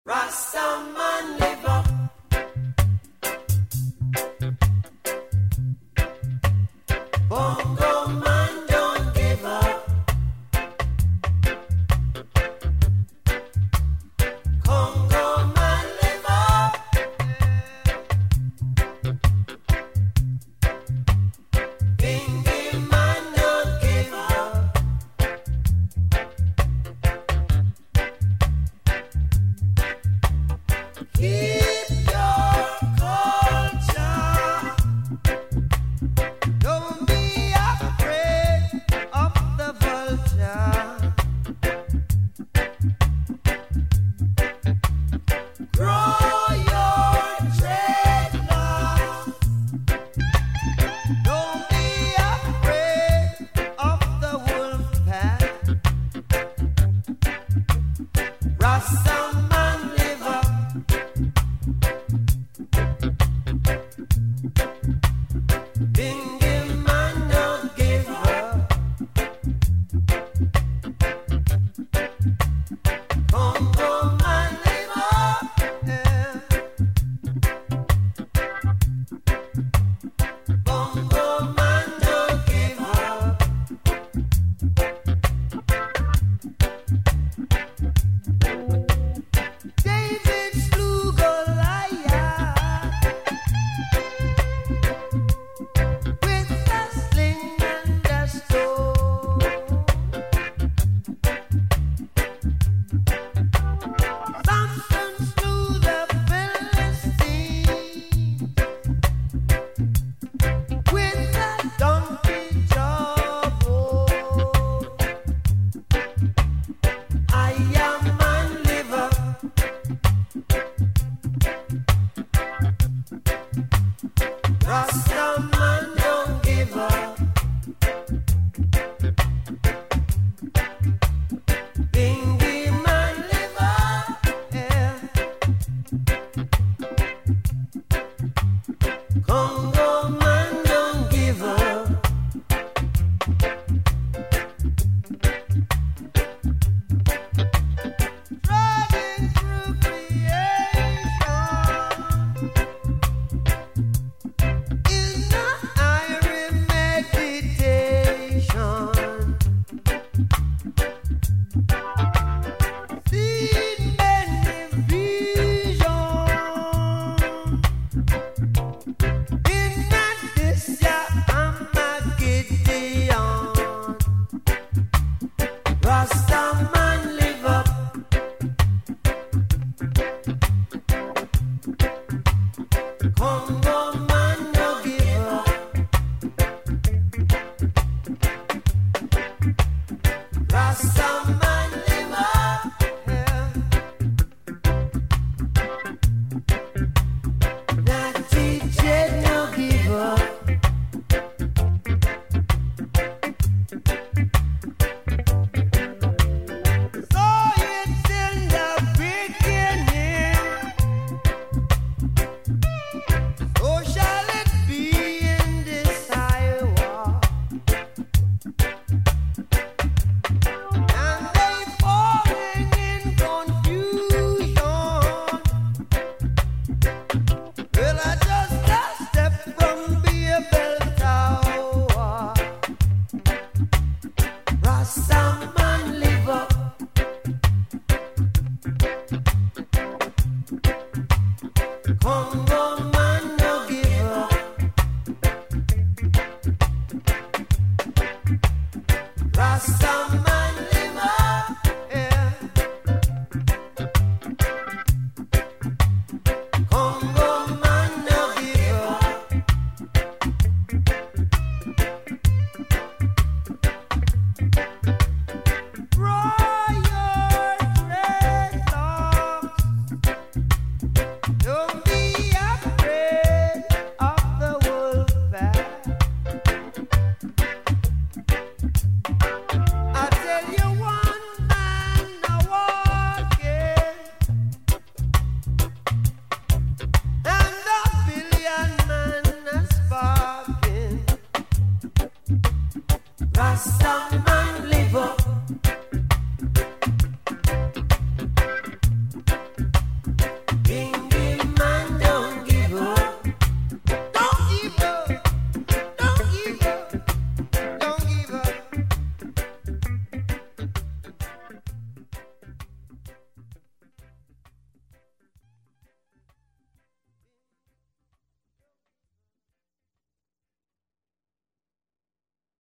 Rastaman live up. Bongo man don't give up. Congo man live up. Bingy man don't give up. Keep your culture. Don't be afraid of the vulture. Grow your dreadlocks. Don't be afraid of the wolf pack. Rastaman live up. Bingy man don't give up. Congo man live up. Yeah. Bongo man don't give up. David slew Goliath with a sling and a stone. Samson slew the Philistines with a donkey jawbone. I am man live up. Rastaman don't give up. Bingy man live up. Yeah. Congo man don't give up. Driving through creation is not iron meditation. Seen many visions in that this year I'm a Gideon. Rastaman live up. Congo man no give up. Rastaman live up. Yeah. Natty Jet no give up. So it's in the beginning. So shall it be in this Iowa. And they falling in confusion. Well, I just a step from Beer Tower. Rastaman live up. Congo